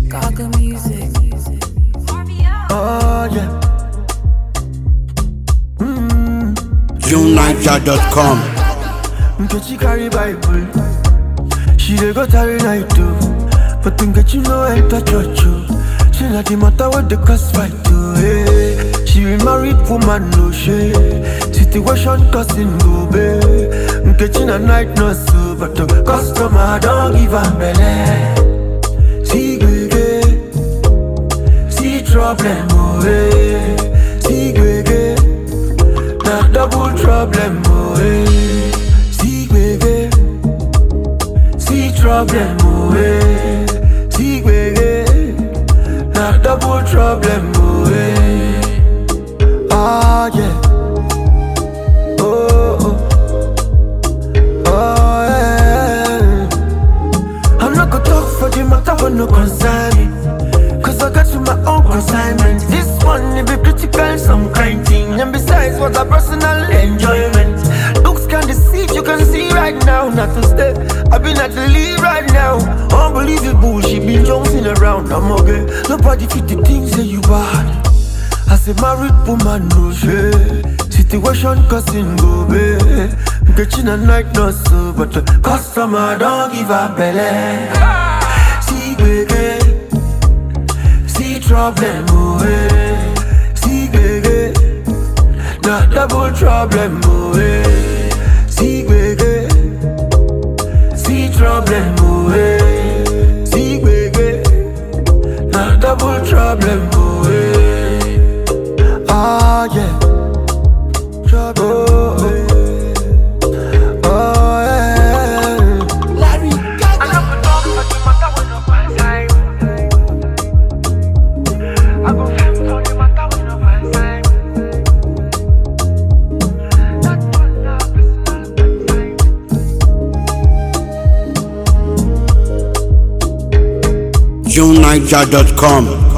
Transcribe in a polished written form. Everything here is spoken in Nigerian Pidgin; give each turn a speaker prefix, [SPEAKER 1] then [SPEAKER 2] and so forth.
[SPEAKER 1] Gaga music.
[SPEAKER 2] Oh yeah.
[SPEAKER 3] JuneNiger.com.
[SPEAKER 2] Nkechi carry Bible. She dey go carry night too. But Nkechi no enter church oh. She not the matter what the cause fight too. Hey. She be married woman no shame. Situation causing go be. Nkechi na night nurse so, but the customer don't give her belle. See gwege, see problem oh hey. See gwege, na double problem oh hey. See gwege, see problem oh hey. See gwege, na double problem oh hey. Ah yeah. No concern me, cause I got to my own consignment. This one it be critical, some kind thing. And besides, what a personal enjoyment. Looks can deceive, you can see right now. Not to stay, I've been at the leave right now. Unbelievable, she been jumping around. I'm okay, nobody fit the things that you bad. As a married woman, no shade. Situation causing go be. Getting a night nurse, but the customer don't give a belly. See problem, oh hey. See gwege, na double problem, oh hey. See gwege, see problem, oh hey. See gwege, na double problem, oh hey. Ah yeah, trouble, oh hey.
[SPEAKER 3] JuneNiger.com.